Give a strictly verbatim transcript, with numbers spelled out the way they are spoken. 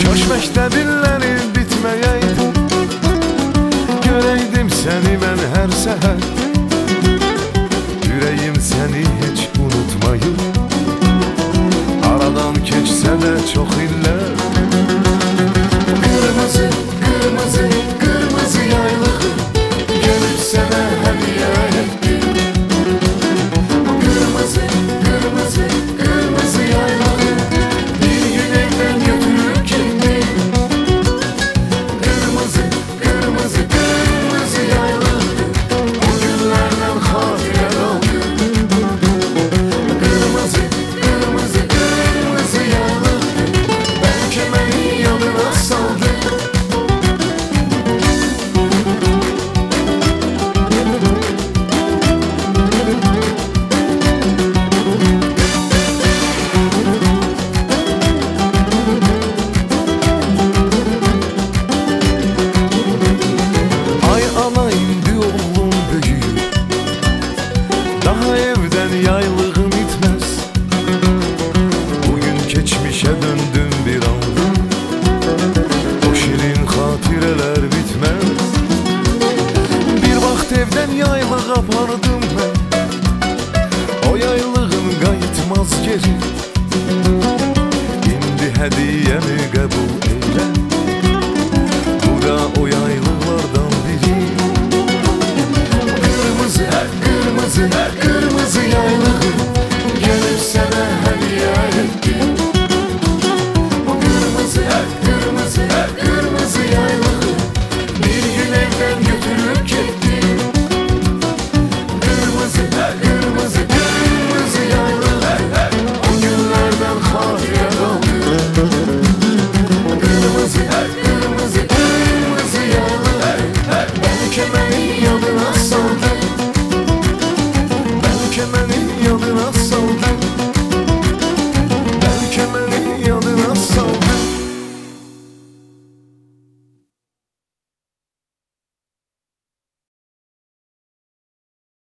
Kaş məktəbinlərin bitməyəydi, görəydim səni mən hər səhər. Ürəyim səni heç unutmayıb, aradan keçsə də çox illər. Qırmızı, qırmızı, qırmızı yaylığı gəlib sənə hədiyyə etdim. Qırmızı, qırmızı, qırmızı yaylığı bir gün evdən götürüb getdi. Qırmızı, qırmızı, qırmızı yaylığı o günlərdən xatirə qaldı. Qırmızı, qırmızı, qırmızı yaylığı bəlkə məni yadına saldı. Ay ana indi oğlum büyüyüb, daha evdən yaylığım itməz. Bugün keçmişə döndüm bir anda, o şirin xatirələr bitməz. Bir vaxt evdən yaylıq apardım mən, o yaylığım qayıtmaz geri. İndi hədiyyəmi